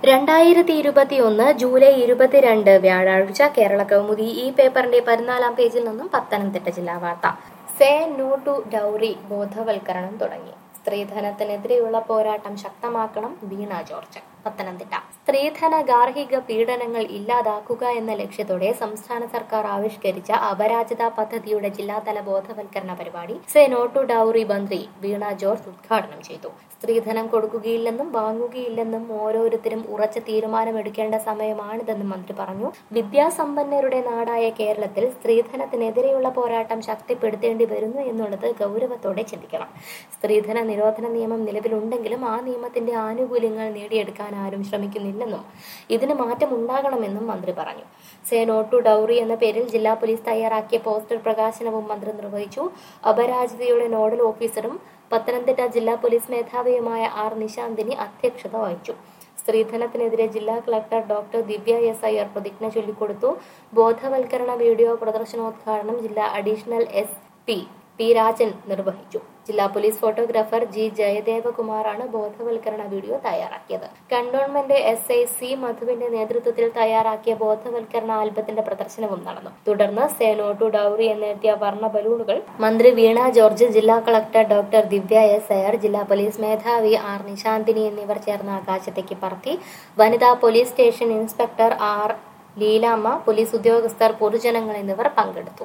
2021 July 22 വ്യാഴാഴ്ച കേരള കൗമുദി ഈ പേപ്പറിന്റെ 14-ാം പേജിൽ നിന്നും പത്തനംതിട്ട ജില്ലാ വാർത്ത. സേ നോ ടു ഡൗറി ബോധവൽക്കരണം തുടങ്ങി. സ്ത്രീധനത്തിനെതിരെയുള്ള പോരാട്ടം ശക്തമാക്കണം വീണ ജോർജ്. പത്തനംതിട്ട. സ്ത്രീധന ഗാർഹിക പീഡനങ്ങൾ ഇല്ലാതാക്കുക എന്ന ലക്ഷ്യത്തോടെ സംസ്ഥാന സർക്കാർ ആവിഷ്കരിച്ച അപരാജിത പദ്ധതിയുടെ ജില്ലാതല ബോധവൽക്കരണ പരിപാടി സേ നോ ടു ഡൗറി മന്ത്രി വീണ ജോർജ് ഉദ്ഘാടനം ചെയ്തു. സ്ത്രീധനം കൊടുക്കുകയില്ലെന്നും വാങ്ങുകയില്ലെന്നും ഓരോരുത്തരും ഉറച്ച തീരുമാനമെടുക്കേണ്ട സമയമാണിതെന്നും മന്ത്രി പറഞ്ഞു. വിദ്യാസമ്പന്നരുടെ നാടായ കേരളത്തിൽ സ്ത്രീധനത്തിനെതിരെയുള്ള പോരാട്ടം ശക്തിപ്പെടുത്തേണ്ടി വരുന്നു എന്നുള്ളത് ഗൗരവത്തോടെ ചിന്തിക്കണം. സ്ത്രീധന നിരോധന നിയമം നിലവിലുണ്ടെങ്കിലും ആ നിയമത്തിന്റെ ആനുകൂല്യങ്ങൾ നേടിയെടുക്കാൻ ആരും ശ്രമിക്കുന്നില്ലെന്നും ഇതിന് മാറ്റം ഉണ്ടാകണമെന്നും മന്ത്രി പറഞ്ഞു. സേ നോ ടു ഡൗറി എന്ന പേരിൽ ജില്ലാ പോലീസ് തയ്യാറാക്കിയ പോസ്റ്റർ പ്രകാശനവും മന്ത്രി നിർവഹിച്ചു. അപരാജിതയുടെ നോഡൽ ഓഫീസറും പത്തനംതിട്ട ജില്ലാ പോലീസ് മേധാവിയുമായ ആർ നിശാന്തിനി അധ്യക്ഷത വഹിച്ചു. സ്ത്രീധനത്തിനെതിരെ ജില്ലാ collector doctor Divya S Iyer പ്രതിജ്ഞ ചൊല്ലിക്കൊടുത്തു. ബോധവൽക്കരണ വീഡിയോ പ്രദർശനോദ്ഘാടനം ജില്ലാ അഡീഷണൽ SP പി രാജൻ നിർവഹിച്ചു. ജില്ലാ പോലീസ് ഫോട്ടോഗ്രാഫർ ജി ജയദേവകുമാറാണ് ബോധവൽക്കരണ വീഡിയോ തയ്യാറാക്കിയത്. കണ്ടോൺമെന്റ് SI സി മധുവിന്റെ നേതൃത്വത്തിൽ തയ്യാറാക്കിയ ബോധവൽക്കരണ ആൽബത്തിന്റെ പ്രദർശനവും നടന്നു. തുടർന്ന് സേ നോ ടു ഡൗറി എന്നെഴുതിയ വർണ്ണ ബലൂണുകൾ മന്ത്രി വീണ ജോർജ്, ജില്ലാ collector doctor Divya S Iyer, ജില്ലാ പോലീസ് മേധാവി ആർ നിശാന്തിനി എന്നിവർ ചേർന്ന് ആകാശത്തേക്ക് പറത്തി. വനിതാ police station inspector R Leelamma, police ഉദ്യോഗസ്ഥർ, പൊതുജനങ്ങൾ എന്നിവർ പങ്കെടുത്തു.